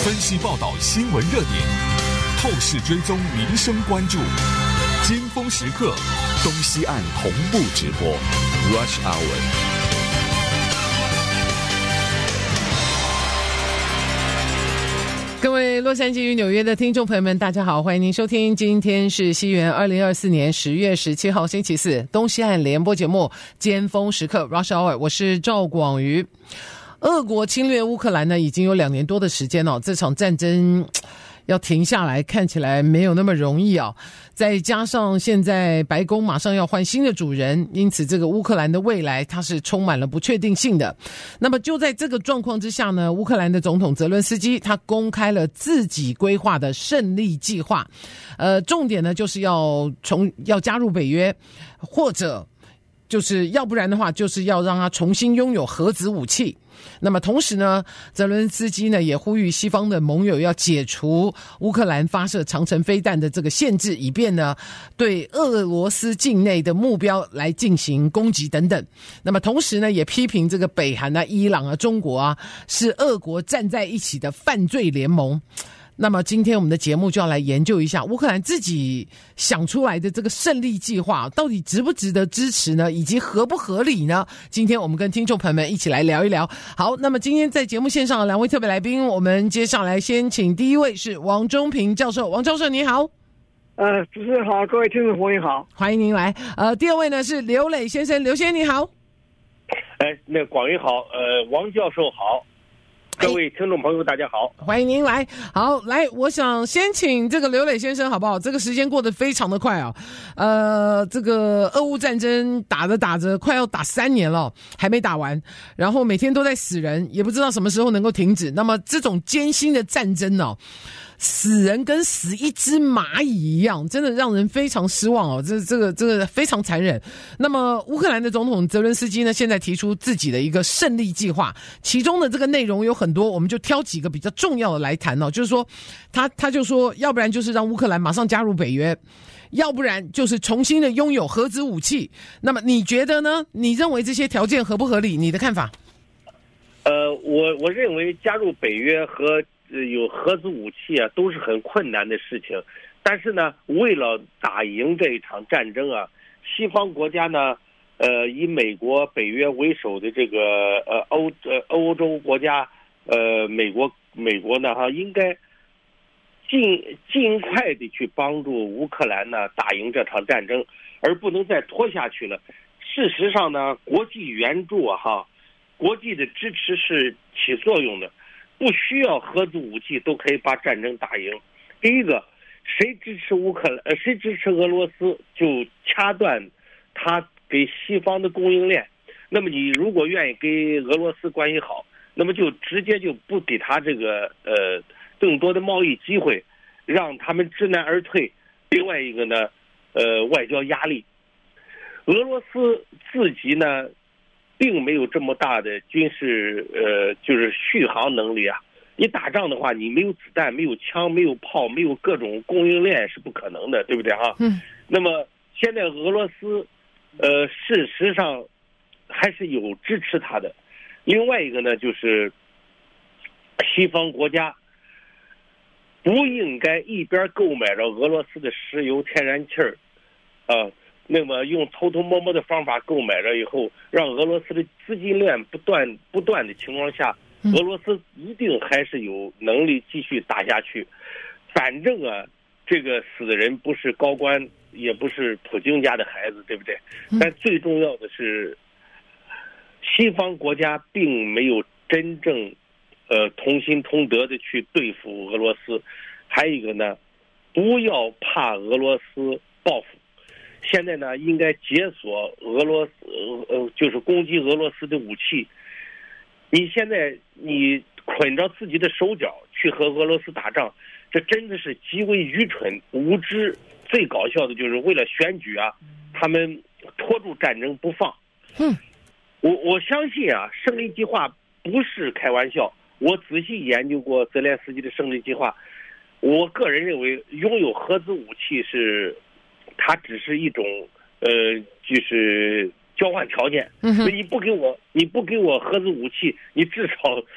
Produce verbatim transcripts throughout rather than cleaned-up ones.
分析报道新闻热点，透视追踪民生关注，尖峰时刻，东西岸同步直播 Rush Hour。 各位洛杉矶与纽约的听众朋友们，大家好，欢迎您收听，今天是西元二零二四年十月十七号星期四，东西岸联播节目尖峰时刻 Rush Hour， 我是赵广瑜。俄国侵略乌克兰呢，已经有两年多的时间了，这场战争要停下来看起来没有那么容易啊！再加上现在白宫马上要换新的主人，因此这个乌克兰的未来它是充满了不确定性的。那么就在这个状况之下呢，乌克兰的总统泽伦斯基他公开了自己规划的胜利计划，呃，重点呢就是要重要加入北约，或者就是要不然的话就是要让他重新拥有核子武器。那么同时呢，泽伦斯基呢也呼吁西方的盟友要解除乌克兰发射长程飞弹的这个限制，以便呢对俄罗斯境内的目标来进行攻击等等。那么同时呢，也批评这个北韩啊、伊朗啊、中国啊是俄国站在一起的犯罪联盟。那么今天我们的节目就要来研究一下乌克兰自己想出来的这个胜利计划到底值不值得支持呢，以及合不合理呢？今天我们跟听众朋友们一起来聊一聊。好，那么今天在节目线上的两位特别来宾，我们接下来先请第一位是王中平教授。王教授你好。 呃，主持人好，各位听众朋友好， 欢迎您来。呃，第二位呢是刘磊先生，刘先生你好。 哎，那个广宇好，呃，王教授好。各位听众朋友大家好， 欢迎您来。好，来，我想先请这个刘磊先生好不好？这个时间过得非常的快啊，呃，这个俄乌战争打着打着快要打三年了，还没打完，然后每天都在死人，也不知道什么时候能够停止。那么这种艰辛的战争呢、啊，死人跟死一只蚂蚁一样，真的让人非常失望哦。这这个这个非常残忍。那么乌克兰的总统泽伦斯基呢，现在提出自己的一个胜利计划，其中的这个内容有很多，我们就挑几个比较重要的来谈哦。就是说，他他就说，要不然就是让乌克兰马上加入北约，要不然就是重新的拥有核子武器。那么你觉得呢？你认为这些条件合不合理？你的看法？ 呃，我我认为加入北约和有核子武器啊，都是很困难的事情。但是呢，为了打赢这一场战争啊，西方国家呢，呃，以美国、北约为首的这个呃欧呃欧洲国家，呃，美国美国呢哈，应该尽尽快的去帮助乌克兰呢打赢这场战争，而不能再拖下去了。事实上呢，国际援助啊哈，国际的支持是起作用的。不需要核子武器都可以把战争打赢。第一个，谁支持乌克兰，呃，谁支持俄罗斯，就掐断他给西方的供应链。那么你如果愿意跟俄罗斯关系好，那么就直接就不给他这个呃更多的贸易机会，让他们知难而退。另外一个呢，呃，外交压力。俄罗斯自己呢，并没有这么大的军事呃，就是续航能力啊！你打仗的话，你没有子弹、没有枪、没有炮、没有各种供应链是不可能的，对不对哈？嗯。那么现在俄罗斯，呃，事实上还是有支持他的。另外一个呢，就是西方国家不应该一边购买着俄罗斯的石油、天然气儿，啊。那么用偷偷摸摸的方法购买了以后，让俄罗斯的资金链不断不断的情况下，俄罗斯一定还是有能力继续打下去。反正啊，这个死的人不是高官，也不是普京家的孩子，对不对？但最重要的是，西方国家并没有真正呃同心同德的去对付俄罗斯。还有一个呢，不要怕俄罗斯报复。现在呢，应该解锁俄罗斯呃呃，就是攻击俄罗斯的武器。你现在你捆着自己的手脚去和俄罗斯打仗，这真的是极为愚蠢无知。最搞笑的就是为了选举啊，他们拖住战争不放。嗯，我我相信啊，胜利计划不是开玩笑。我仔细研究过泽连斯基的胜利计划，我个人认为拥有核子武器是。它只是一种呃，就是交换条件。嗯，你不给我，你不给我核子武器，你至少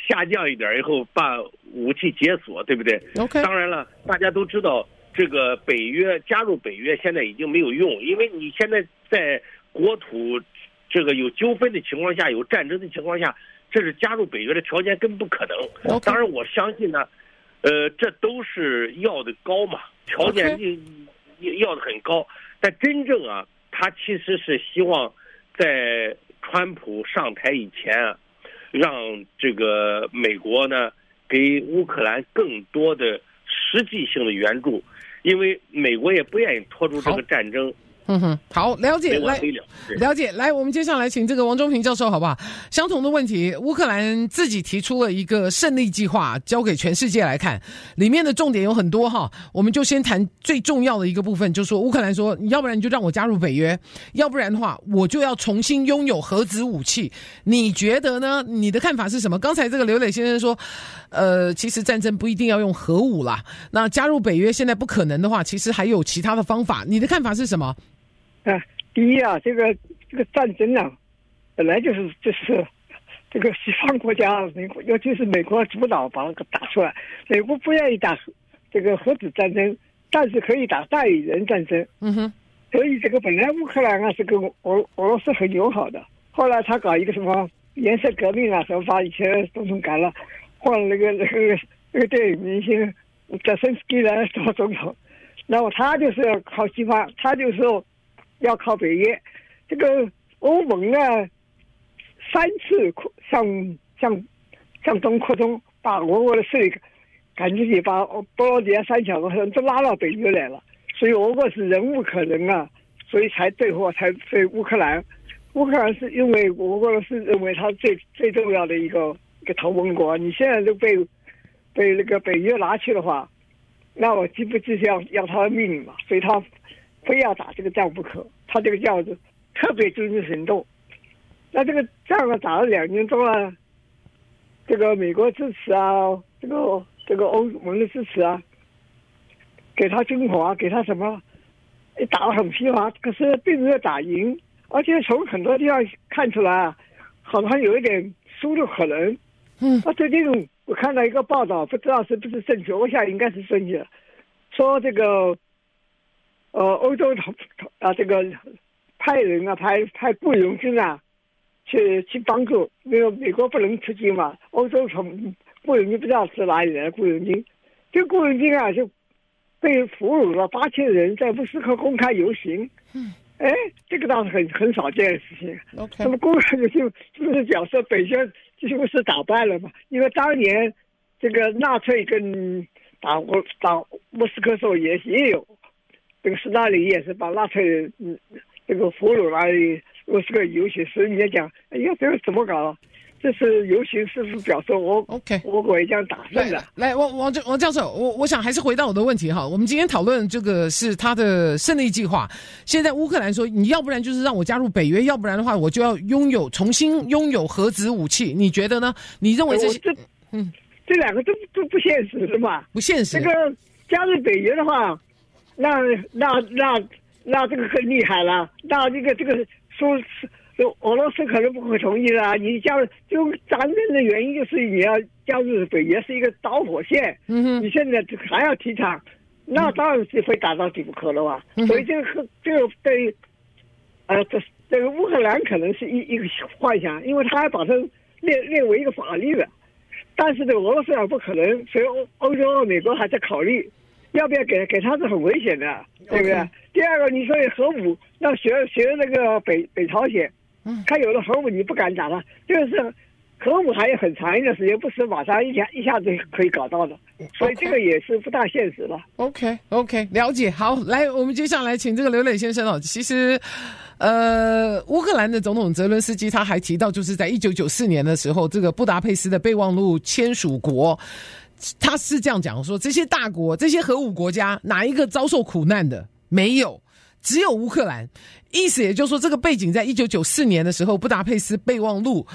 下降一点以后把武器解锁，对不对 ？OK。 当然了，大家都知道这个北约加入北约现在已经没有用，因为你现在在国土这个有纠纷的情况下，有战争的情况下，这是加入北约的条件更不可能。 Okay. 当然，我相信呢，呃，这都是要的高嘛，条件要的很高，但真正啊，他其实是希望在川普上台以前啊，让这个美国呢给乌克兰更多的实际性的援助，因为美国也不愿意拖住这个战争。 嗯哼，好，了解，来了解，来，我们接下来请这个王中平教授，好不好？相同的问题，乌克兰自己提出了一个胜利计划，交给全世界来看，里面的重点有很多哈，我们就先谈最重要的一个部分，就是说乌克兰说，要不然你就让我加入北约，要不然的话，我就要重新拥有核子武器。你觉得呢？你的看法是什么？刚才这个刘磊先生说，呃，其实战争不一定要用核武啦，那加入北约现在不可能的话，其实还有其他的方法。你的看法是什么？ 啊，第一啊，这个这个战争啊，本来就是就是这个西方国家，美国尤其是美国主导把那个打出来。美国不愿意打这个核子战争，但是可以打代理人战争。 嗯哼。 所以这个本来乌克兰啊是跟俄俄罗斯很友好的，后来他搞一个什么颜色革命啊，什么把以前总统改了，换了那个那个那个电影明星泽森斯基来做总统，然后他就是要靠西方，他就是说要靠北约。这个欧盟呢，三次向向向东扩充，把俄国的势力赶出去，把波罗的海三小国都拉到北约来了。所以俄国是忍无可忍啊，所以才最后才对乌克兰。乌克兰是因为俄国是认为它最最重要的一个一个同盟国，你现在都被被那个北约拿去的话，那我岂不就是要要他的命嘛？所以他非要打这个仗不可。他这个叫做特别军事行动。那这个仗啊打了两年多了，这个美国支持啊，这个这个欧盟的支持啊，给他军火啊，给他什么，打得很疲乏，可是并没有打赢，而且从很多地方看出来啊，好像有一点输的可能。 嗯， 啊，最近我看到一个报道，不知道是不是正确，我想应该是正确，说这个呃欧洲啊这个派人啊派派雇佣军啊去去帮助，因为美国不能出军嘛，欧洲从雇佣军不知道是哪里来的雇佣军，这个雇佣军啊就被俘虏了八千人，在莫斯科公开游行。 嗯， 哎，这个倒是很很少见的事情。 OK， 那么公开游行是不是表示北约几乎是打败了嘛？因为当年这个纳粹跟打打莫斯科时候也也有，这个斯大林也是把纳粹嗯这个俘虏来莫斯科游行，所以你在讲，哎呀，这个怎么搞？这是游行是不是表示我 OK 我国也将打胜的？ 来，王王王教授，我我想还是回到我的问题哈。我们今天讨论这个是他的胜利计划。现在乌克兰说，你要不然就是让我加入北约，要不然的话我就要拥有重新拥有核子武器。你觉得呢？你认为这些？ 这嗯，这两个都都不现实是吧？ 不现实。 这个加入北约的话，那那那那这个更厉害了。那这个这个说是。俄罗斯可能不会同意的，你加入就战争的原因就是你要加入北约是一个导火线。 嗯哼， 你现在还要提倡，那当然是会打到底不可了吧？ 嗯、 所以这个这个对，呃，这这个乌克兰可能是一一个幻想，因为他还把它列列为一个法律的，但是这个俄罗斯也不可能，所以欧欧洲、美国还在考虑要不要给给他是很危险的，对不对？ Okay. 第二个，你说核武，那学学那个北北朝鲜。 嗯， 他有了核武你不敢打了，就是核武还有很长一段时间，不是马上一下一下子可以搞到的，所以这个也是不大现实了。 OK OK， 了解。好，来，我们接下来请这个刘磊先生哦。其实，呃，乌克兰的总统泽伦斯基他还提到，就是在一九九四年的时候，这个布达佩斯的备忘录签署国，他是这样讲说，这些大国、这些核武国家哪一个遭受苦难的？没有。只有乌克兰，意思也就是说，这个背景在一九九四年的时候，布达佩斯备忘录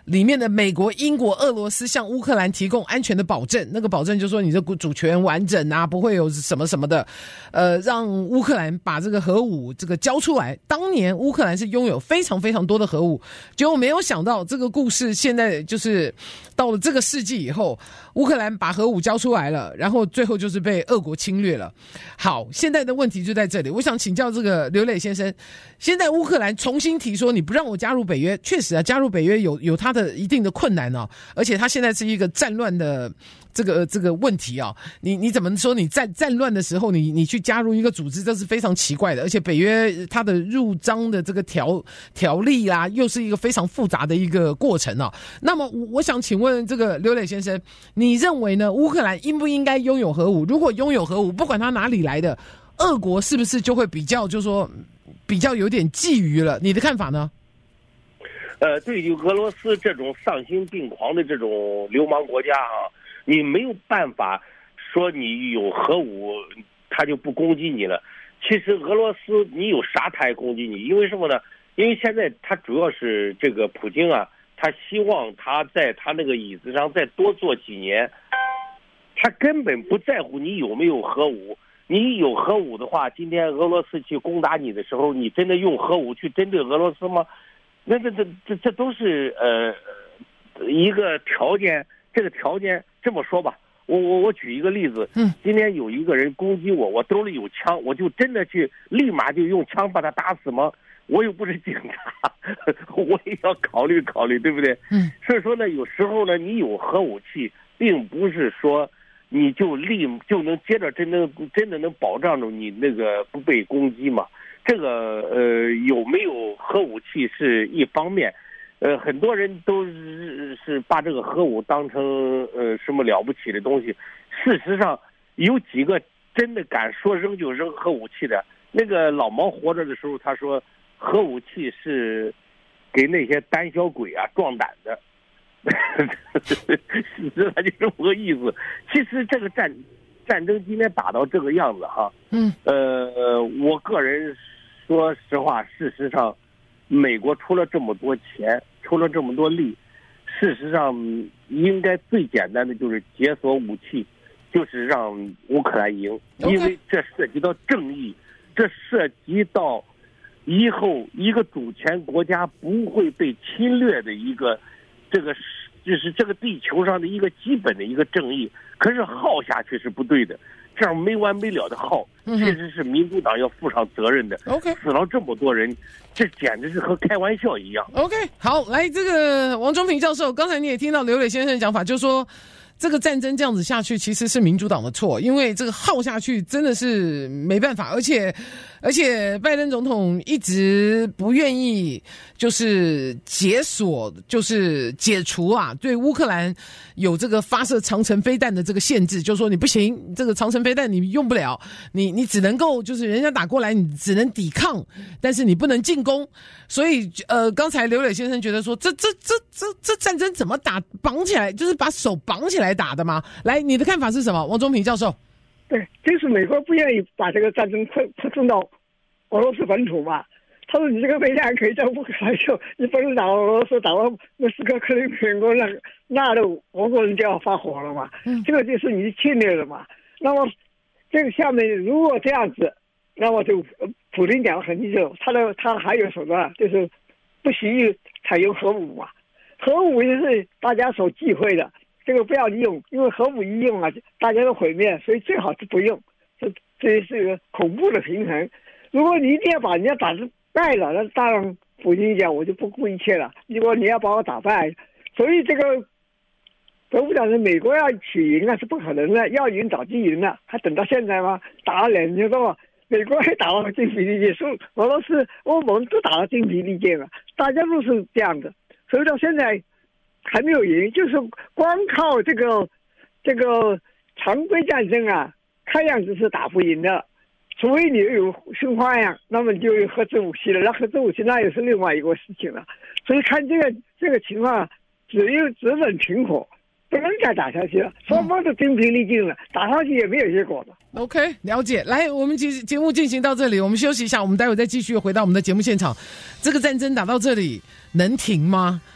里面的美国、英国、俄罗斯向乌克兰提供安全的保证，那个保证就说你的主权完整啊，不会有什么什么的，呃，让乌克兰把这个核武这个交出来。当年乌克兰是拥有非常非常多的核武，结果没有想到这个故事现在就是到了这个世纪以后，乌克兰把核武交出来了，然后最后就是被俄国侵略了。好，现在的问题就在这里，我想请教这个刘磊先生，现在乌克兰重新提说你不让我加入北约，确实啊，加入北约有有它的一定的困难哦，而且它现在是一个战乱的这个这个问题啊，你你怎么说你战战乱的时候你你去加入一个组织，这是非常奇怪的，而且北约它的入章的这个条条例啦，又是一个非常复杂的一个过程啊。那么我想请问这个刘磊先生，你认为呢？乌克兰应不应该拥有核武？如果拥有核武，不管它哪里来的，俄国是不是就会比较就说比较有点觊觎了？你的看法呢？ 呃，对于俄罗斯这种丧心病狂的这种流氓国家啊，你没有办法说你有核武，他就不攻击你了。其实俄罗斯你有啥他也攻击你，因为什么呢？因为现在他主要是这个普京啊，他希望他在他那个椅子上再多坐几年，他根本不在乎你有没有核武。你有核武的话，今天俄罗斯去攻打你的时候，你真的用核武去针对俄罗斯吗？那这这这这都是呃一个条件，这个条件这么说吧，我我我举一个例子，嗯，今天有一个人攻击我，我兜里有枪，我就真的去立马就用枪把他打死吗？我又不是警察，我也要考虑考虑，对不对？嗯，所以说呢，有时候呢，你有核武器，并不是说你就立就能接着真的真的能保障着你那个不被攻击嘛。这个呃有没有核武器是一方面，呃很多人都是是把这个核武当成呃什么了不起的东西。事实上，有几个真的敢说扔就扔核武器的。那个老毛活着的时候，他说核武器是给那些胆小鬼啊壮胆的，事实上就这么个意思。其实这个战战争今天打到这个样子哈，嗯，呃，我个人说实话，事实上，美国出了这么多钱，出了这么多力，事实上应该最简单的就是解锁武器，就是让乌克兰赢，因为这涉及到正义，这涉及到以后一个主权国家不会被侵略的一个这个就是这个地球上的一个基本的一个正义。可是耗下去是不对的，这样没完没了的耗，其实是民主党要负上责任的。OK， 死了这么多人，这简直是和开玩笑一样。 OK， 好，来这个王忠平教授，刚才你也听到刘磊先生的讲法，就是说这个战争这样子下去，其实是民主党的错，因为这个耗下去真的是没办法，而且而且拜登总统一直不愿意就是解锁，就是解除啊对乌克兰有这个发射长程飞弹的这个限制，就是说你不行，这个长程飞弹你用不了，你你只能够就是人家打过来你只能抵抗，但是你不能进攻。所以呃，刚才刘磊先生觉得说这这这这这战争怎么打，绑起来就是把手绑起来打的吗？来，你的看法是什么，王忠平教授？ 对，就是美国不愿意把这个战争扩扩充到俄罗斯本土嘛。他说你这个飞弹可以在乌克兰用，你不能打俄罗斯，打到莫斯科、克里姆林宫，那那的俄国人就要发火了嘛。嗯，这个就是你侵略了嘛。那么这个下面如果这样子，那么就普京讲的很清楚，他的他还有手段，就是不惜采用核武嘛。核武就是大家所忌讳的。这个不要用，因为核武一用啊，大家都毁灭，所以最好是不用。这这是一个恐怖的平衡。如果你一定要把人家打败了，那当然普京讲我就不顾一切了。如果你要把我打败，所以这个德国讲的美国要取赢那是不可能的，要赢早就赢了，还等到现在吗？打了两年多，美国还打到精疲力尽，说俄罗斯、欧盟都打到精疲力尽了，大家都是这样的，所以到现在还没有赢，就是光靠这个这个常规战争啊，看样子是打不赢的。除非你有新花样，那么你就有核子武器了，那核子武器那也是另外一个事情了。所以看这个这个情况，只有只能停火，不能再打下去了。双方都精疲力尽了，打下去也没有结果的。 OK， 了解。来，我们节节目进行到这里，我们休息一下，我们待会再继续回到我们的节目现场。这个战争打到这里能停吗？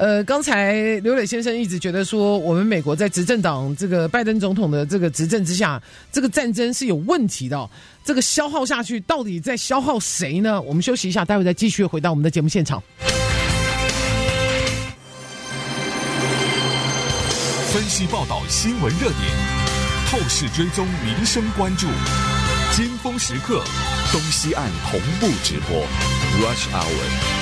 呃，刚才刘磊先生一直觉得说，我们美国在执政党这个拜登总统的这个执政之下，这个战争是有问题的、哦。这个消耗下去，到底在消耗谁呢？我们休息一下，待会再继续回到我们的节目现场。 分析报道新闻热点，透视追踪民生关注，尖峰时刻，东西岸同步直播 Rush Hour。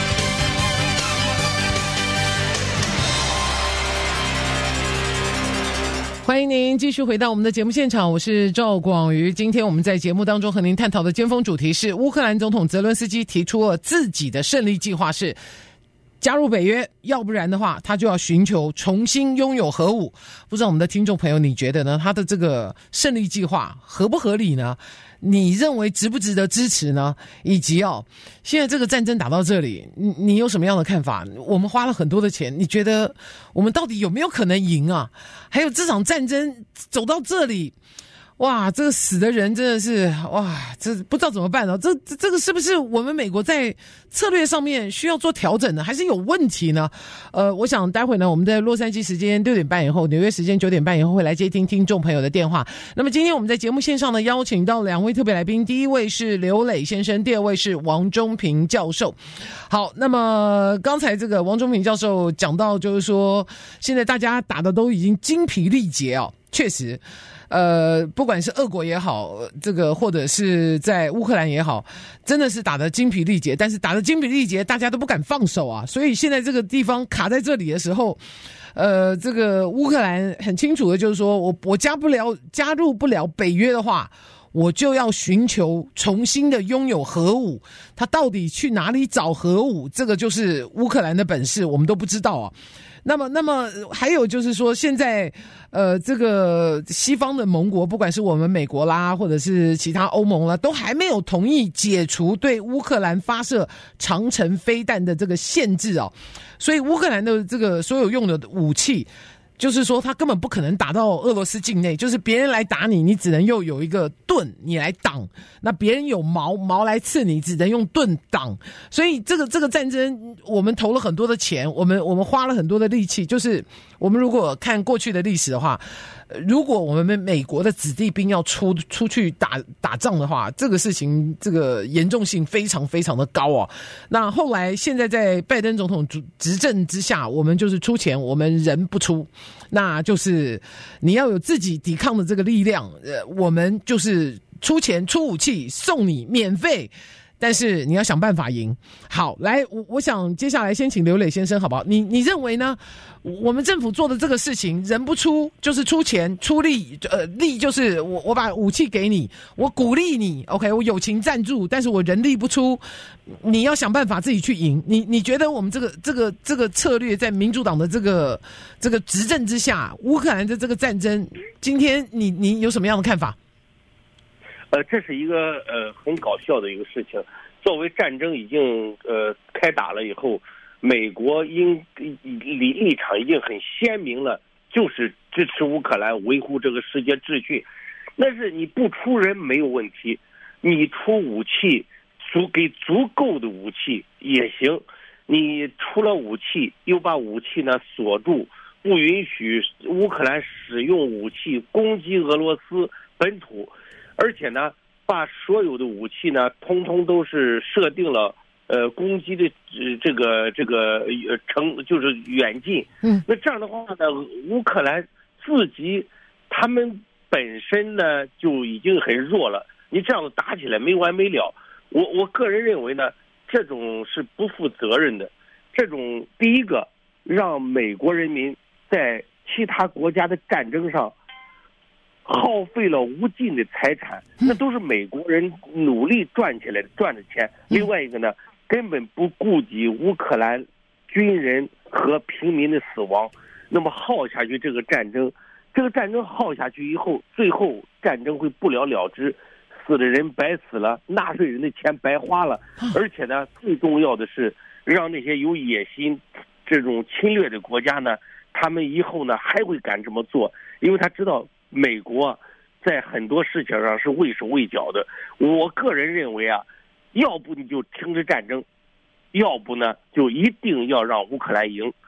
欢迎您继续回到我们的节目现场，我是赵广瑜。今天我们在节目当中和您探讨的尖峰主题是乌克兰总统泽伦斯基提出了自己的胜利计划，是加入北约，要不然的话他就要寻求重新拥有核武。不知道我们的听众朋友你觉得呢？他的这个胜利计划合不合理呢？你认为值不值得支持呢？以及哦，现在这个战争打到这里，你你有什么样的看法？我们花了很多的钱，你觉得我们到底有没有可能赢啊？还有这场战争走到这里，哇，这个死的人真的是哇，这不知道怎么办了、哦。这这这个是不是我们美国在策略上面需要做调整呢？还是有问题呢？呃，我想待会呢，我们在洛杉矶时间六点半以后，纽约时间九点半以后会来接听听众朋友的电话。那么今天我们在节目线上呢，邀请到两位特别来宾，第一位是刘磊先生，第二位是王中平教授。好，那么刚才这个王中平教授讲到，就是说现在大家打的都已经精疲力竭哦，确实。呃，不管是俄国也好，这个或者是在乌克兰也好，真的是打得精疲力竭，但是打得精疲力竭，大家都不敢放手啊。所以现在这个地方卡在这里的时候，呃，这个乌克兰很清楚的就是说，我我加不了加入不了北约的话，我就要寻求重新的拥有核武。他到底去哪里找核武？这个就是乌克兰的本事，我们都不知道啊。那么，那么还有就是说，现在呃，这个西方的盟国，不管是我们美国啦，或者是其他欧盟啦，都还没有同意解除对乌克兰发射长程飞弹的这个限制哦。所以乌克兰的这个所有用的武器，就是说他根本不可能打到俄罗斯境内，就是别人来打你，你只能又有一个盾你来挡，那别人有矛矛来刺你，只能用盾挡。所以这个这个战争我们投了很多的钱，我们我们花了很多的力气，就是我们如果看过去的历史的话，如果我们美国的子弟兵要出出去打打仗的话，这个事情这个严重性非常非常的高哦。那后来现在在拜登总统执政之下，我们就是出钱，我们人不出，那就是你要有自己抵抗的这个力量，呃，我们就是出钱出武器送你免费。但是你要想办法赢。好，来，我我想接下来先请刘磊先生，好不好？你你认为呢？我们政府做的这个事情，人不出就是出钱出力，呃，力就是我我把武器给你，我鼓励你 ，OK， 我友情赞助，但是我人力不出，你要想办法自己去赢。你你觉得我们这个这个这个策略在民主党的这个这个执政之下，乌克兰的这个战争，今天你你有什么样的看法？ 呃，这是一个呃很搞笑的一个事情。作为战争已经呃开打了以后，美国应立立场已经很鲜明了，就是支持乌克兰，维护这个世界秩序。但是你不出人没有问题，你出武器，足给足够的武器也行。你出了武器，又把武器呢锁住，不允许乌克兰使用武器攻击俄罗斯本土。而且呢，把所有的武器呢，通通都是设定了呃攻击的呃这个这个呃程就是远近。嗯，那这样的话呢，乌克兰自己他们本身呢就已经很弱了，你这样子打起来没完没了。我我个人认为呢，这种是不负责任的。这种第一个让美国人民在其他国家的战争上耗费了无尽的财产，那都是美国人努力赚起来的赚的钱。另外一个呢，根本不顾及乌克兰军人和平民的死亡，那么耗下去这个战争，这个战争耗下去以后，最后战争会不了了之，死的人白死了，纳税人的钱白花了，而且呢，最重要的是让那些有野心、这种侵略的国家呢，他们以后呢还会敢这么做，因为他知道美国在很多事情上是畏手畏脚的。我个人认为啊，要不你就停止战争，要不呢就一定要让乌克兰赢。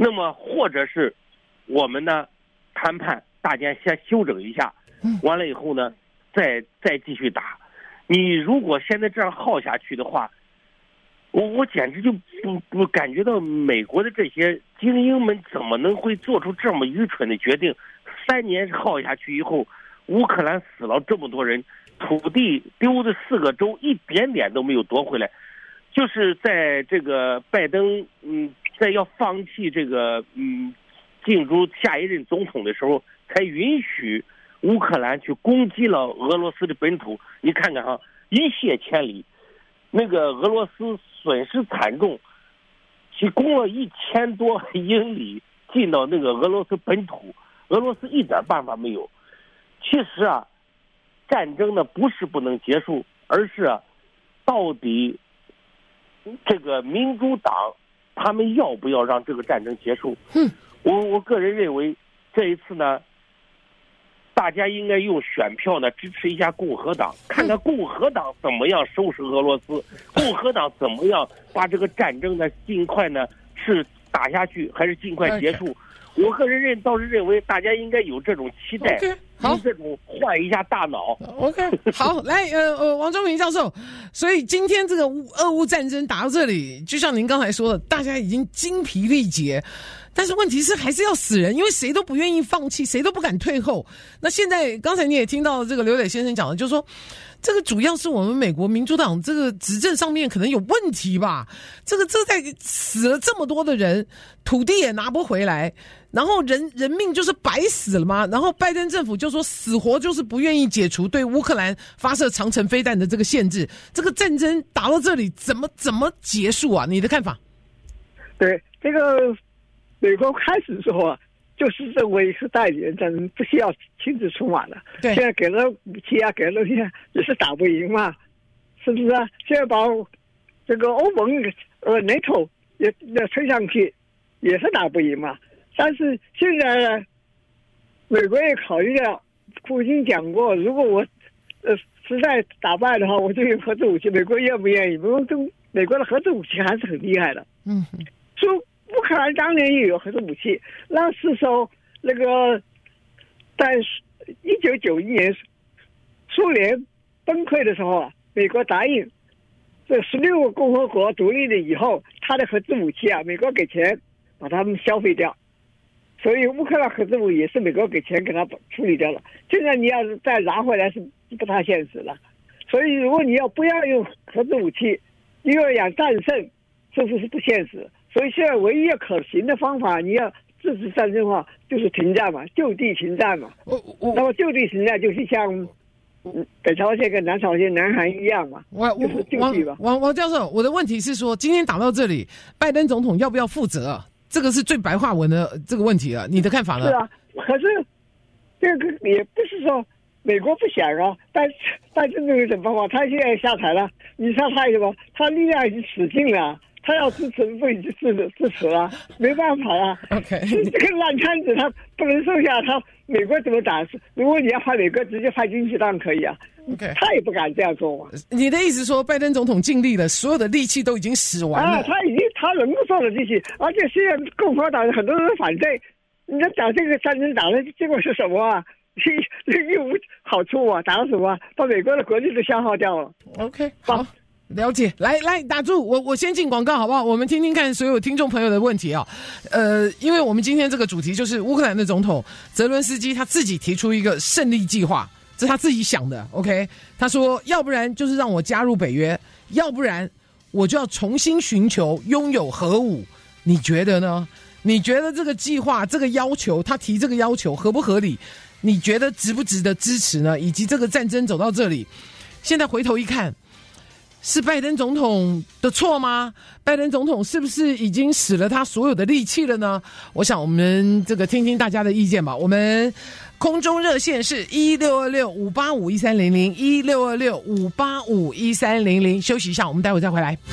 那么或者是我们呢谈判，大家先休整一下，完了以后呢再再继续打。你如果现在这样耗下去的话，我我简直就不不感觉到美国的这些精英们怎么能会做出这么愚蠢的决定？三年耗下去以后，乌克兰死了这么多人，土地丢的四个州一点点都没有夺回来，就是在这个拜登嗯在要放弃这个嗯竞逐下一任总统的时候，才允许乌克兰去攻击了俄罗斯的本土。你看看哈，一泻千里，那个俄罗斯损失惨重，其攻了一千多英里进到那个俄罗斯本土，俄罗斯一点办法没有。其实啊，战争呢不是不能结束，而是啊，到底这个民主党他们要不要让这个战争结束？ 嗯， 我我个人认为这一次呢，大家应该用选票呢支持一下共和党，看看共和党怎么样收拾俄罗斯，共和党怎么样把这个战争呢尽快呢是打下去，还是尽快结束。Okay. 我个人认倒是认为大家应该有这种期待， okay, 好， 有这种换一下大脑。 OK， 好，来，呃呃，王忠平教授，所以今天这个俄乌战争打到这里，就像您刚才说的，大家已经精疲力竭。但是问题是还是要死人，因为谁都不愿意放弃，谁都不敢退后。那现在刚才你也听到这个刘磊先生讲的，就是说这个主要是我们美国民主党这个执政上面可能有问题吧。这个这在死了这么多的人，土地也拿不回来，然后人人命就是白死了吗？然后拜登政府就说死活就是不愿意解除对乌克兰发射长程飞弹的这个限制。这个战争打到这里怎么怎么结束啊？你的看法？ 对，这个美国开始的时候啊，就是认为是代理人战争，不需要亲自出马的。 对， 现在给了武器啊，给了东西也是打不赢嘛，是不是啊？现在把这个欧盟呃 NATO 也也推上去，也是打不赢嘛。但是现在呢，美国也考虑到，普京讲过，如果我呃实在打败的话，我就用核子武器。美国愿不愿意？美国中美国的核子武器还是很厉害的。 嗯， 说乌克兰当年也有核子武器，那是说那个在一九九一年苏联崩溃的时候啊，美国答应这十六个共和国独立了以后，他的核子武器啊，美国给钱把他们消费掉。所以乌克兰核子武器也是美国给钱给他处理掉了。现在你要是再拿回来是不太现实了。所以如果你要不要用核子武器，因为要战胜，这不是不现实。所以现在唯一可行的方法，你要制止战争的话，就是停战嘛，就地停战嘛。那么就地停战就是像北朝鲜跟南朝鲜、南韩一样嘛， 我就是就地嘛。 王王教授，我的问题是说，今天打到这里，拜登总统要不要负责？这个是最白话文的这个问题了，你的看法呢？ 是啊，可是这个也不是说美国不想啊，但但真的有什么办法？他现在下台了，你说他什么？他力量已经使尽了，他要支持不已经支持支持了，没办法啊。 OK， 这个烂摊子他不能收下，他美国怎么打？如果你要派美国，直接派军去当然可以啊。 OK， 他也不敢这样做嘛。 你的意思说，拜登总统尽力了，所有的力气都已经使完了。 啊，他已经他能够做的力气，而且现在共和党很多人反对，你在打这个战争打的结果是什么啊？一无好处啊，打了什么？把美国的国力都消耗掉了。 OK， 好，了解。来来，打住，我我先进广告好不好？我们听听看所有听众朋友的问题啊。呃，因为我们今天这个主题就是乌克兰的总统泽伦斯基他自己提出一个胜利计划。这是他自己想的 ，OK？ 他说，要不然就是让我加入北约，要不然我就要重新寻求拥有核武。你觉得呢？你觉得这个计划、这个要求，他提这个要求合不合理？你觉得值不值得支持呢？以及这个战争走到这里，现在回头一看，是拜登总统的错吗？拜登总统是不是已经使了他所有的力气了呢？我想我们这个听听大家的意见吧。我们空中热线是一六二六五八五一三零零一六二六五八五一三零零，休息一下，我们待会再回来。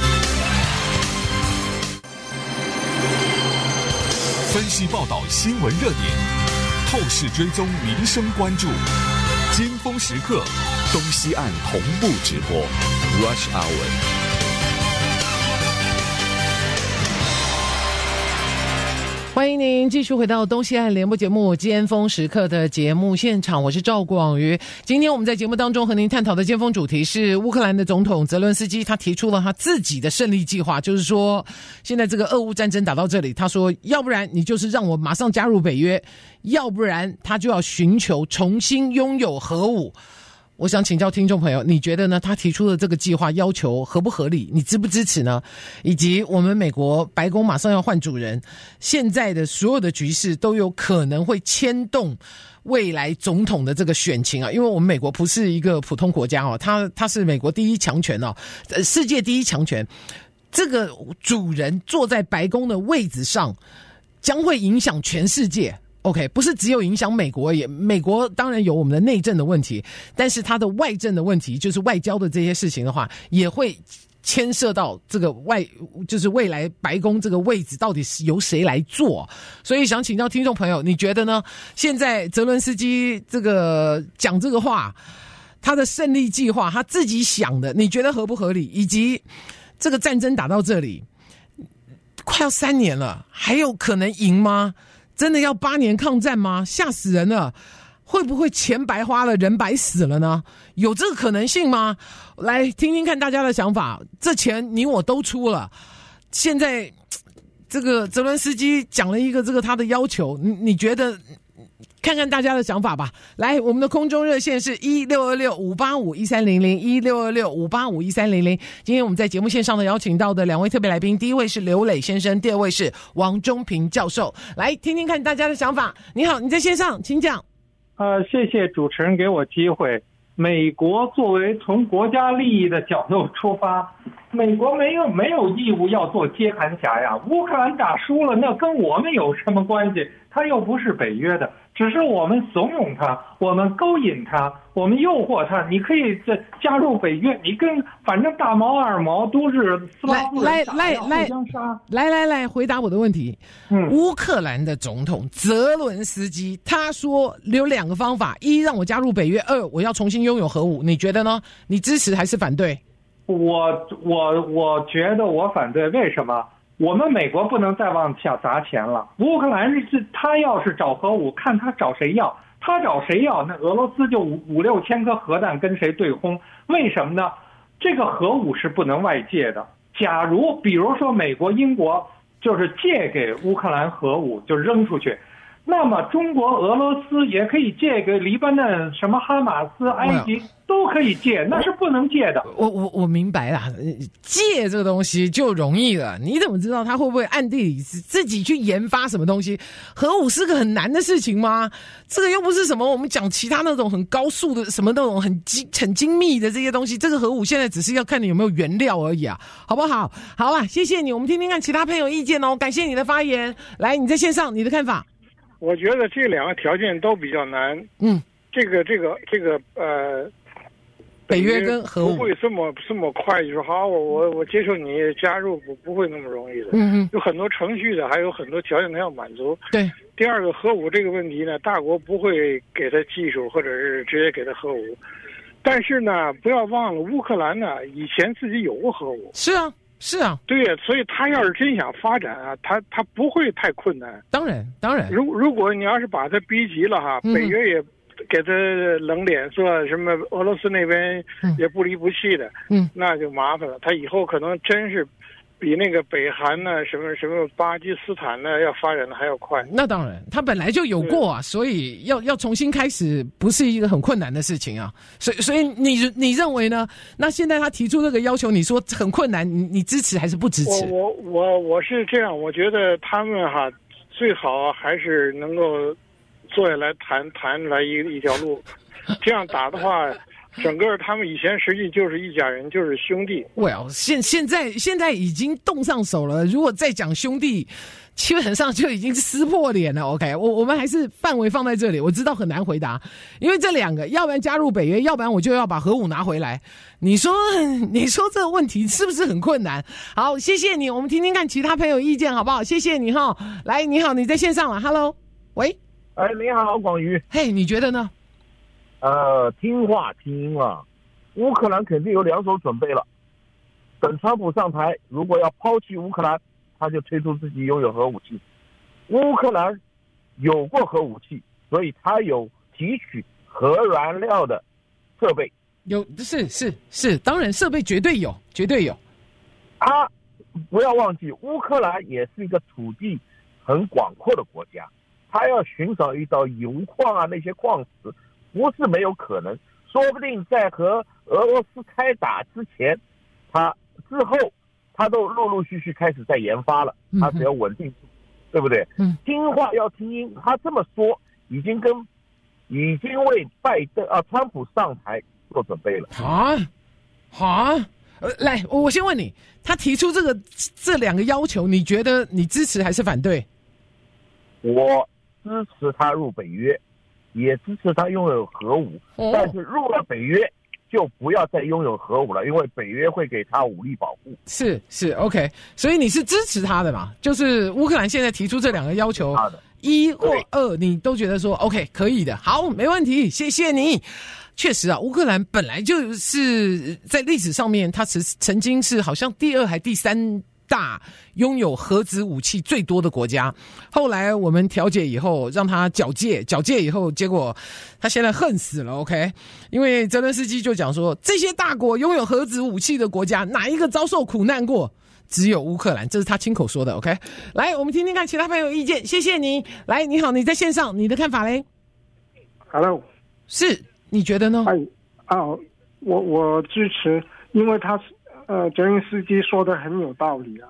分析报道新闻热点，透视追踪民生关注，尖峰时刻，东西岸同步直播 Rush Hour。 欢迎您继续回到东西岸联播节目尖峰时刻的节目现场，我是赵广瑜。今天我们在节目当中和您探讨的尖峰主题是乌克兰的总统泽伦斯基，他提出了他自己的胜利计划，就是说现在这个俄乌战争打到这里，他说要不然你就是让我马上加入北约，要不然他就要寻求重新拥有核武。我想请教听众朋友，你觉得呢？他提出的这个计划要求合不合理？你支不支持呢？以及我们美国白宫马上要换主人，现在的所有的局势都有可能会牵动未来总统的这个选情啊，因为我们美国不是一个普通国家哦，它它是美国第一强权哦，呃，世界第一强权。这个主人坐在白宫的位置上，将会影响全世界。OK， 不是只有影响美国，也美国当然有我们的内政的问题，但是它的外政的问题，就是外交的这些事情的话，也会牵涉到这个外，就是未来白宫这个位置到底是由谁来做。所以想请教听众朋友，你觉得呢？现在泽伦斯基这个讲这个话，他的胜利计划，他自己想的，你觉得合不合理？以及这个战争打到这里，快要三年了，还有可能赢吗？真的要八年抗战吗？吓死人了！会不会钱白花了，人白死了呢？有这个可能性吗？来听听看大家的想法。这钱你我都出了，现在这个泽伦斯基讲了一个这个他的要求，你你觉得？看看大家的想法吧。来，我们的空中热线是一六二六五八五一三零零一六二六五八五一三零零。今天我们在节目线上的邀请到的两位特别来宾，第一位是刘磊先生，第二位是王中平教授。来听听看大家的想法。你好，你在线上，请讲。 呃，谢谢主持人给我机会。美国作为从国家利益的角度出发，美国没有没有义务要做接盘侠呀。乌克兰打输了，那跟我们有什么关系？他又不是北约的，只是我们怂恿他，我们勾引他，我们诱惑他。你可以加入北约，你跟反正大毛二毛都是斯拉夫人， 来来来互相杀。 来来来，回答我的问题。嗯，乌克兰的总统泽伦斯基他说有两个方法：一让我加入北约，二我要重新拥有核武。你觉得呢？你支持还是反对？ 我我我觉得我反对，为什么？我们美国不能再往下砸钱了。乌克兰是他要是找核武，看他找谁要，他找谁要，那俄罗斯就五五六千颗核弹跟谁对轰。为什么呢？这个核武是不能外借的。假如比如说美国、英国就是借给乌克兰核武就扔出去，那么中国、俄罗斯也可以借给黎巴嫩、什么哈马斯、埃及都可以借，那是不能借的。 我我我明白了，借这个东西就容易了。你怎么知道他会不会暗地里自己去研发什么东西？核武是个很难的事情吗？这个又不是什么我们讲其他那种很高速的什么那种很精很精密的这些东西。这个核武现在只是要看你有没有原料而已啊，好不好？好啊，谢谢你。我们听听看其他朋友意见哦。感谢你的发言。来，你在线上，你的看法？ 我觉得这两个条件都比较难。 嗯， 这个这个这个呃， 北约跟核武不会这么这么快就说好，我我我接受你加入，不不会那么容易的。 嗯嗯， 有很多程序的，还有很多条件他要满足。 对。 第二个，核武这个问题呢，大国不会给他技术，或者是直接给他核武。但是呢，不要忘了乌克兰呢，以前自己有过核武。 是啊。是啊， 对，所以他要是真想发展啊，他他不会太困难。 当然，当然， 如如果你要是把他逼急了哈，嗯、北约也给他冷脸色，什么俄罗斯那边也不离不弃的，嗯，那就麻烦了。他以后可能真是比那个北韩呢，什么什么巴基斯坦呢，要发展的还要快。 那当然，他本来就有过啊，所以要要重新开始，不是一个很困难的事情啊。所以，所以你你认为呢？那现在他提出这个要求，你说很困难，你你支持还是不支持？ 我我我我是这样，我觉得他们哈最好还是能够坐下来谈谈来一一条路，这样打的话。整个他们以前实际就是一家人，就是兄弟。 Well， 现现在现在已经动上手了。如果再讲兄弟，基本上就已经撕破脸了。OK， 我我们还是范围放在这里。我知道很难回答，因为这两个，要不然加入北约，要不然我就要把核武拿回来。你说，你说这个问题是不是很困难？好，谢谢你。我们听听看其他朋友意见好不好？谢谢你哈。来，你好，你在线上了 ，Hello， 喂， 哎，你好，广瑜。 嘿， hey, 你觉得呢？ 呃，听话听音了，乌克兰肯定有两手准备了。等川普上台，如果要抛弃乌克兰，他就推出自己拥有核武器。 乌克兰有过核武器，所以它有提取核燃料的设备。 有是是是，当然设备绝对有，绝对有。 啊，不要忘记，乌克兰也是一个土地很广阔的国家，它要寻找一道油矿啊，那些矿石不是没有可能。说不定在和俄罗斯开打之前，它之后它都陆陆续续开始在研发了，它只要稳定住，嗯、对不对？ 嗯，听话要听音，他这么说已经跟已经为拜登啊川普上台做准备了。 啊啊！呃，来，我先问你，他提出这个这两个要求，你觉得你支持还是反对？ 我支持他入北约，也支持他拥有核武，哦、但是入了北约就不要再拥有核武了，因为北约会给他武力保护。 是是 ，OK， 所以你是支持他的嘛？就是乌克兰现在提出这两个要求，一或二，你都觉得说 OK 可以的，好，没问题，谢谢你。确实啊，乌克兰本来就是在历史上面，它曾曾经是好像第二还第三大拥有核子武器最多的国家。后来我们调解以后，让他缴械，缴械以后，结果他现在恨死了。OK， 因为泽伦斯基就讲说，这些大国拥有核子武器的国家，哪一个遭受苦难过？只有乌克兰，这是他亲口说的。OK， 来，我们听听看其他朋友意见。谢谢你。来，你好，你在线上，你的看法嘞 ？Hello， 是。你觉得呢？ 哎，啊，我我支持，因为他呃，泽连斯基说的很有道理啊。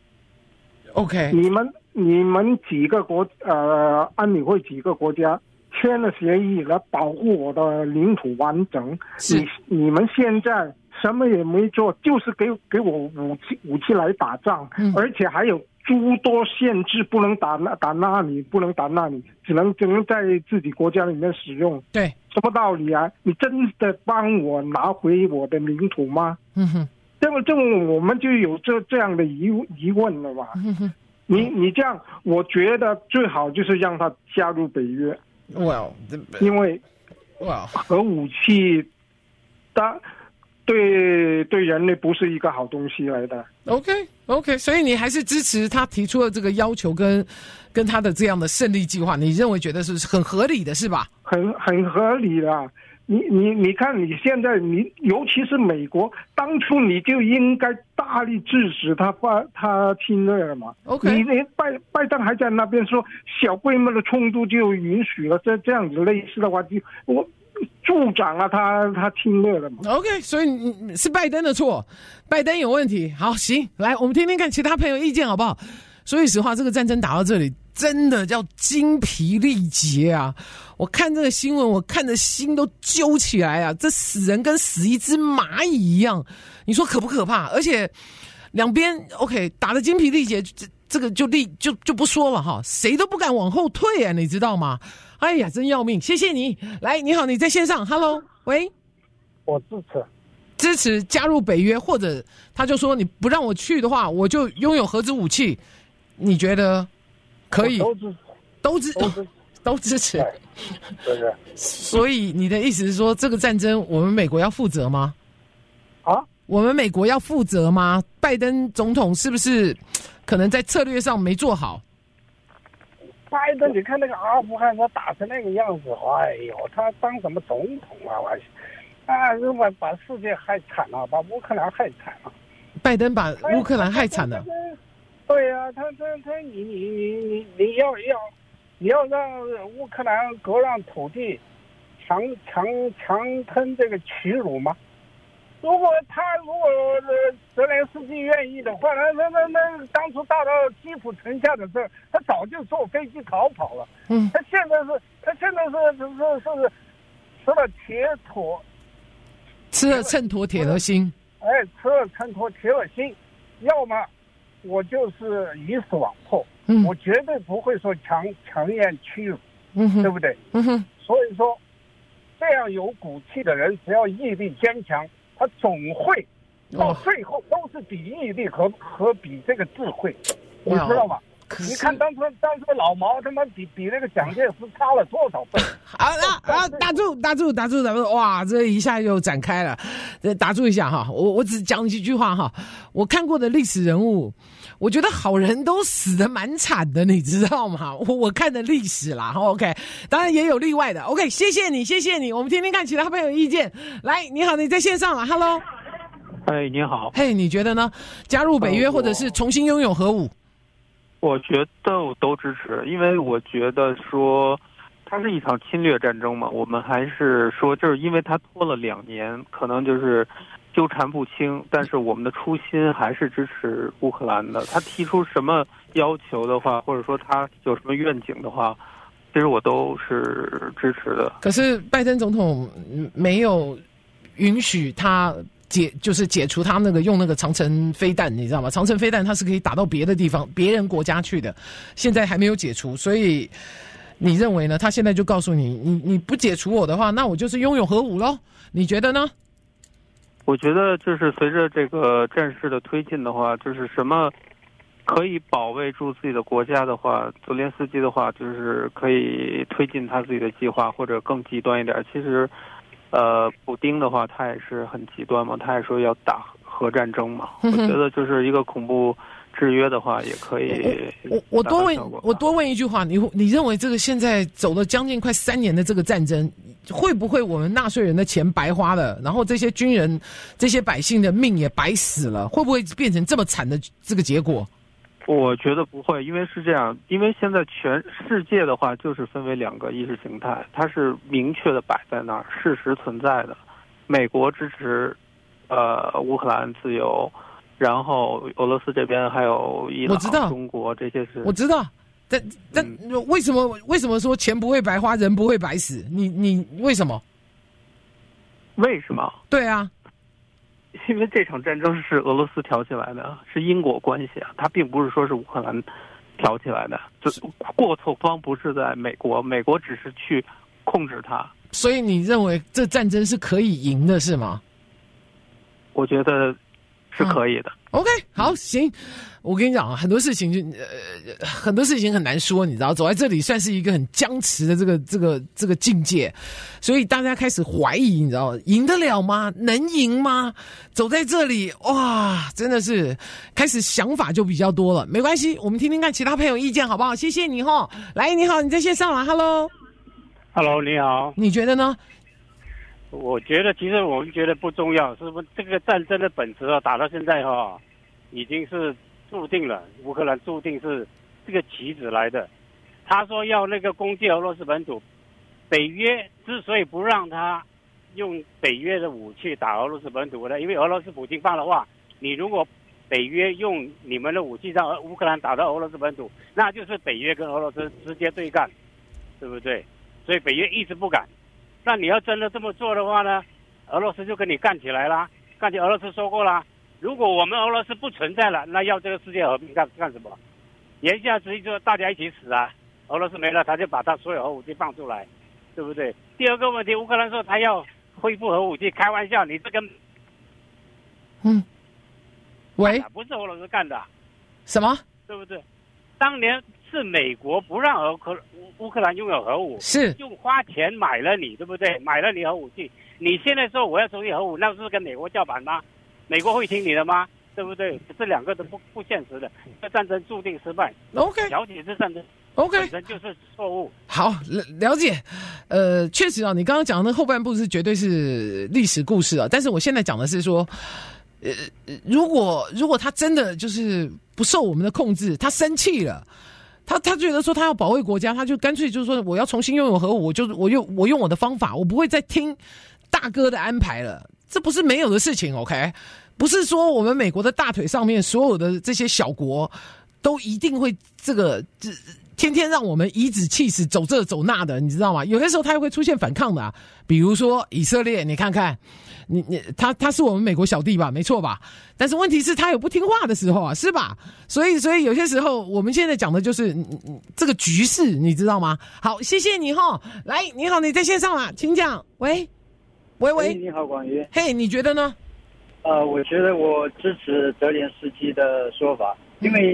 OK， 你们你们几个国呃安理会几个国家签了协议来保护我的领土完整，你你们现在什么也没做，就是给给我武器武器来打仗，嗯、而且还有诸多限制，不能打那打那里，不能打那里，只能只能在自己国家里面使用。 对。 什么道理啊？你真的帮我拿回我的领土吗？ 嗯哼， 这么这么我们就有这这样的疑疑问了嘛？ 嗯哼， 你你这样，我觉得最好就是让他加入北约。 Well， 因为哇， 核武器，它对对人类不是一个好东西来的。 OK OK， 所以你还是支持他提出的这个要求跟跟他的这样的胜利计划，你认为觉得是很合理的是吧？ 很很合理的。你你你看，你现在你尤其是美国，当初你就应该大力制止他发他侵略了嘛。 OK， 你你拜拜登还在那边说小规模的冲突就允许了，这这样子类似的话就我助长了他他侵略了嘛。 OK， 所以是拜登的错，拜登有问题。好，行，来我们听听看其他朋友意见好不好？说句实话，这个战争打到这里，真的叫精疲力竭啊！我看这个新闻，我看的心都揪起来啊！这死人跟死一只蚂蚁一样，你说可不可怕？而且两边 OK 打得精疲力竭，这这个就力就就不说了哈，谁都不敢往后退啊，你知道吗？哎呀，真要命！谢谢你，来，你好，你在线上 ，Hello， 喂， 我支持支持加入北约，或者他就说你不让我去的话，我就拥有核子武器。你觉得可以？ 都支持， 都支，都支持，都支持。 对对。 所以你的意思是说，这个战争我们美国要负责吗？ 啊？ 我们美国要负责吗？拜登总统是不是可能在策略上没做好？ 拜登，你看那个阿富汗，他打成那个样子，哎呦，他当什么总统啊？我啊，如果把世界害惨了，把乌克兰害惨了。 拜登把乌克兰害惨了。 对呀、啊，他他他，你你你你你要要，你要让乌克兰割让土地，强强强吞这个屈辱吗？如果他如果泽连斯基愿意的话，那那那那当初打到基辅城下的时候，他早就坐飞机逃跑了。 嗯， 他现在是他现在是是是是吃了铁妥， 吃了秤砣铁了心。 哎，吃了秤砣铁了心，要么。我就是鱼死网破， 嗯， 我绝对不会说强强言屈辱， 嗯， 对不对？ 嗯哼， 所以说，这样有骨气的人，只要毅力坚强，他总会到最后都是比毅力和和比这个智慧，你知道吗？ 你看当初当初老毛他妈比比那个蒋介石差了多少倍？ 好，那啊，打住，打住，打住，打住！哇，这一下又展开了，打住一下哈，我我只讲几句话哈。我看过的历史人物，我觉得好人都死得蛮惨的，你知道吗？我我看的历史啦 ，OK， 当然也有例外的 ，OK， 谢谢你，谢谢你，我们听听看其他朋友意见。来，你好，你在线上了 ，Hello。 哎，你好。 嘿，你觉得呢？加入北约或者是重新拥有核武？ 我觉得我都支持，因为我觉得说它是一场侵略战争嘛，我们还是说就是因为它拖了两年，可能就是纠缠不清，但是我们的初心还是支持乌克兰的。他提出什么要求的话，或者说他有什么愿景的话，其实我都是支持的。 可是拜登总统没有允许他解，就是解除他那个用那个长程飞弹，你知道吗？长程飞弹它是可以打到别的地方、别人国家去的，现在还没有解除，所以你认为呢？他现在就告诉你，你你不解除我的话，那我就是拥有核武咯。你觉得呢？ 我觉得就是随着这个战事的推进的话，就是什么可以保卫住自己的国家的话，泽连斯基的话就是可以推进他自己的计划，或者更极端一点。其实，呃，普丁的话他也是很极端嘛，他也说要打核战争嘛。我觉得就是一个恐怖制约的话，也可以。 我我多问我多问一句话，你你认为这个现在走了将近快三年的这个战争，会不会我们纳税人的钱白花了，然后这些军人、这些百姓的命也白死了？会不会变成这么惨的这个结果？ 我觉得不会，因为是这样，因为现在全世界的话就是分为两个意识形态，它是明确的摆在那儿，事实存在的。美国支持呃乌克兰自由，然后俄罗斯这边还有伊朗、中国这些是。 我知道，但但、嗯、为什么为什么说钱不会白花，人不会白死？你你为什么？ 为什么？ 对啊。 因为这场战争是俄罗斯挑起来的，是因果关系啊，它并不是说是乌克兰挑起来的，就过错方不是在美国，美国只是去控制它。 所以你认为这战争是可以赢的，是吗？ 我觉得是可以的。 嗯、OK， 好，行。我跟你讲啊，很多事情就呃，很多事情很难说，你知道，走在这里算是一个很僵持的这个这个这个境界，所以大家开始怀疑，你知道，赢得了吗？能赢吗？走在这里，哇，真的是开始想法就比较多了。没关系，我们听听看其他朋友意见好不好？谢谢你齁。来，你好，你在线上了 ，Hello，Hello， 你好， 你觉得呢？ 我觉得其实我们觉得不重要，是不是这个战争的本质啊，打到现在哈、哦，已经是注定了，乌克兰注定是这个棋子来的。他说要那个攻击俄罗斯本土，北约之所以不让他用北约的武器打俄罗斯本土呢，因为俄罗斯普京怕的话，你如果北约用你们的武器让乌克兰打到俄罗斯本土，那就是北约跟俄罗斯直接对干，对不对？所以北约一直不敢。那你要真的这么做的话呢，俄罗斯就跟你干起来啦，干起俄罗斯说过啦，如果我们俄罗斯不存在了，那要这个世界和平干干什么？言下之意就是大家一起死啊！俄罗斯没了，他就把他所有核武器放出来，对不对？第二个问题，乌克兰说他要恢复核武器，开玩笑，你这个， 嗯，喂， 不是俄罗斯干的， 什么？ 对不对？当年是美国不让俄克乌克兰拥有核武， 是用花钱买了你，对不对？买了你核武器，你现在说我要重新核武，那是跟美国叫板吗？美国会听你的吗？对不对？这两个都不不现实的，这战争注定失败。 OK， 了解这战争 OK 本身就是错误。 好，了了解。呃，确实啊，你刚刚讲的那后半部是绝对是历史故事啊，但是我现在讲的是说。呃，如果如果他真的就是不受我们的控制，他生气了，他他觉得说他要保卫国家，他就干脆就是说我要重新拥有核武，我就我用我用我的方法，我不会再听大哥的安排了，这不是没有的事情 ，OK？ 不是说我们美国的大腿上面所有的这些小国都一定会这个这。天天让我们颐指气使走这走那的，你知道吗？有些时候他也会出现反抗的、啊，比如说以色列，你看看，你你他他是我们美国小弟吧，没错吧？但是问题是他有不听话的时候啊，是吧？所以所以有些时候我们现在讲的就是这个局势，你知道吗？好，谢谢你齁。来，你好，你在线上啦，请讲。喂，喂喂， 你好，广宇。 嘿，你觉得呢？ 呃，我觉得我支持泽连斯基的说法，因为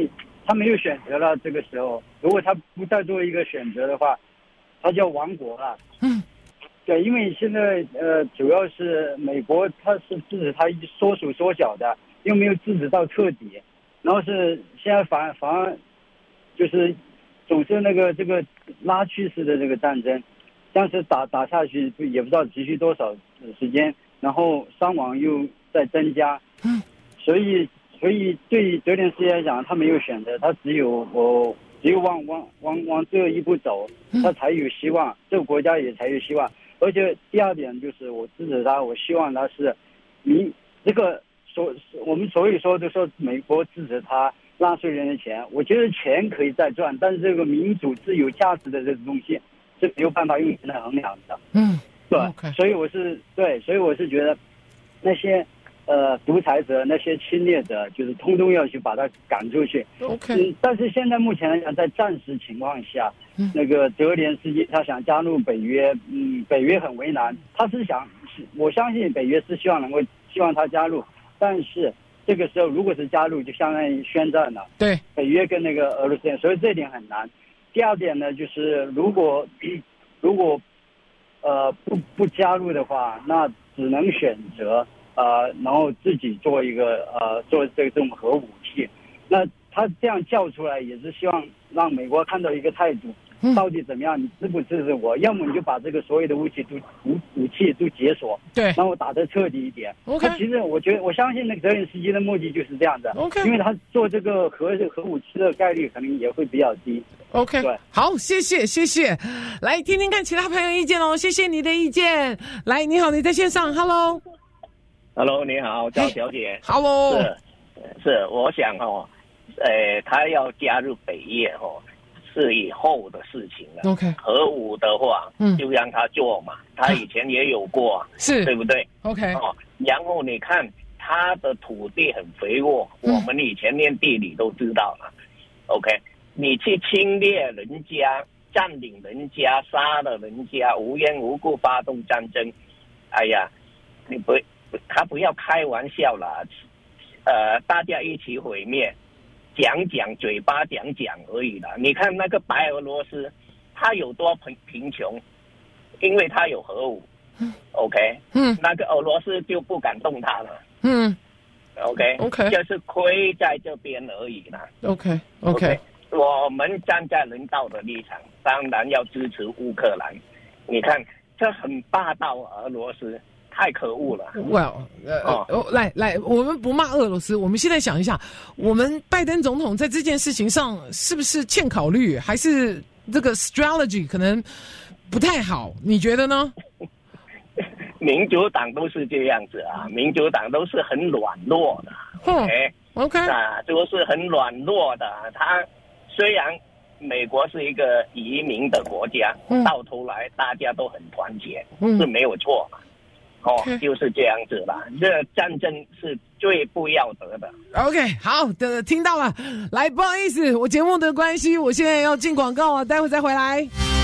他没有选择了。这个时候，如果他不再做一个选择的话，他就要亡国了。 嗯， 对，因为现在呃，主要是美国他是制止他缩手缩小的，又没有制止到彻底，然后是现在反反而就是总是那个这个拉锯式的这个战争，这样是打打下去也不知道持续多少时间，然后伤亡又在增加。 嗯， 所以所以对泽连斯基来讲，他没有选择，他只有我只有往往往往这一步走，他才有希望，这个国家也才有希望。而且第二点就是我支持他，我希望他是民这个所我们所以说就说美国支持他纳税人的钱，我觉得钱可以再赚，但是这个民主自由价值的这个东西是没有办法用钱来衡量的。 嗯， 对， okay. 所以我是对，所以我是觉得那些呃独裁者、那些侵略者，就是通通要去把他赶出去。 OK， 嗯，但是现在目前来讲，在暂时情况下。 嗯、 那个泽连斯基他想加入北约，嗯，北约很为难。他是想，我相信北约是希望能够希望他加入，但是这个时候如果是加入，就相当于宣战了。 对， 北约跟那个俄罗斯，所以这一点很难。第二点呢，就是如果如果呃不不加入的话，那只能选择呃，然后自己做一个呃做这种核武器。那他这样叫出来，也是希望让美国看到一个态度。到底怎么样？你支不支持我？要么你就把这个所有的武器都武武器都解锁， 对， 然后打得彻底一点。 OK， 其实我觉得，我相信那个泽连斯基的目的就是这样的。 OK， 因为他做这个核核武器的概率可能也会比较低。 OK， 对， 好，谢谢谢谢，来听听看其他朋友意见哦，谢谢你的意见。来，你好，你在线上 ，Hello，Hello， 你好，赵小姐 ，Hello， 是是，我想哦，呃，他要加入北约哦。是以后的事情了。 OK， 核武的话，嗯，就让他做嘛。他以前也有过， 是， 对不对 ？OK， 哦，然后你看他的土地很肥沃，嗯、我们以前念地理都知道了。OK， 你去侵略人家、占领人家、杀了人家，无缘无故发动战争，哎呀，你不，他不要开玩笑了。呃，大家一起毁灭。讲讲嘴巴讲讲而已啦。你看那个白俄罗斯，他有多贫贫穷，因为他有核武。嗯、OK， 嗯， 那个俄罗斯就不敢动他了。 嗯 ，OK， OK， 就是亏在这边而已啦。 OK OK， 我们站在人道的立场，当然要支持乌克兰。你看，这很霸道，俄罗斯。太可恶了 ！Well， 呃，哦、来来，我们不骂俄罗斯，我们现在想一下，我们拜登总统在这件事情上是不是欠考虑，还是这个 strategy 可能不太好？你觉得呢？ 民主党都是这样子啊，民主党都是很软弱的。OK， OK， 啊，都是很软弱的。他虽然美国是一个移民的国家，嗯、到头来大家都很团结，嗯、是没有错嘛。哦， okay. 就是这样子啦。这战争是最不要得的。 OK， 好的，听到了。来，不好意思，我节目的关系，我现在要进广告啊，待会再回来。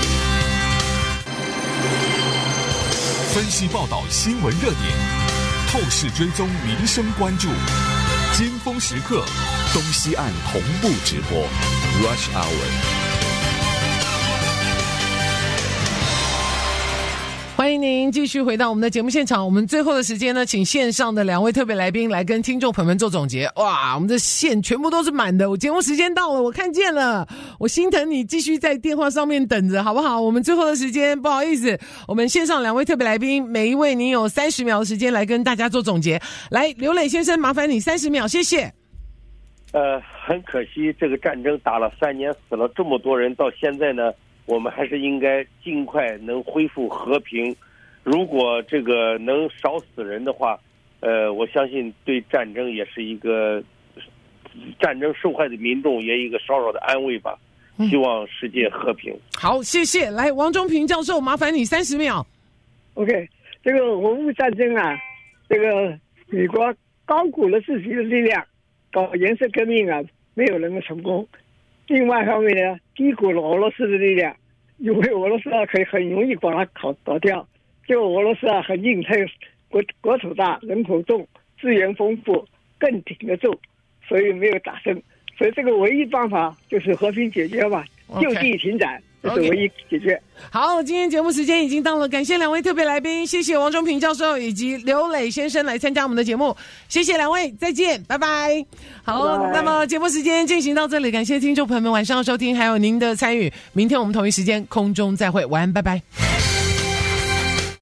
分析报道新闻热点，透视追踪民生关注，尖峰时刻，东西岸同步直播 ，Rush Hour。 欢迎您继续回到我们的节目现场。我们最后的时间呢，请线上的两位特别来宾来跟听众朋友们做总结。哇，我们的线全部都是满的。我节目时间到了，我看见了，我心疼你，继续在电话上面等着，好不好？我们最后的时间，不好意思，我们线上两位特别来宾，每一位您有三十秒的时间来跟大家做总结。来，刘磊先生，麻烦你三十秒，谢谢。 呃，很可惜，这个战争打了三年，死了这么多人，到现在呢。我们还是应该尽快能恢复和平。如果这个能少死人的话，呃，我相信对战争也是一个战争受害的民众也一个稍稍的安慰吧。希望世界和平。 嗯、好，谢谢。来，王忠平教授，麻烦你三十秒。 OK， 这个俄乌战争啊，这个美国高估了自己的力量，搞颜色革命啊，没有能够成功。另外一方面呢，低估了俄罗斯的力量，因为俄罗斯啊可以很容易把它搞倒掉。结果俄罗斯啊很硬，它国国土大，人口重，资源丰富，更挺得住，所以没有打胜。 所以这个唯一办法就是和平解决嘛， Okay. 就地停战，这是唯一解决。 好，今天节目时间已经到了，感谢两位特别来宾，谢谢王中平教授以及刘磊先生来参加我们的节目，谢谢两位，再见，拜拜。好，拜拜。那么节目时间进行到这里，感谢听众朋友们晚上的收听，还有您的参与，明天我们同一时间空中再会，晚安，拜拜。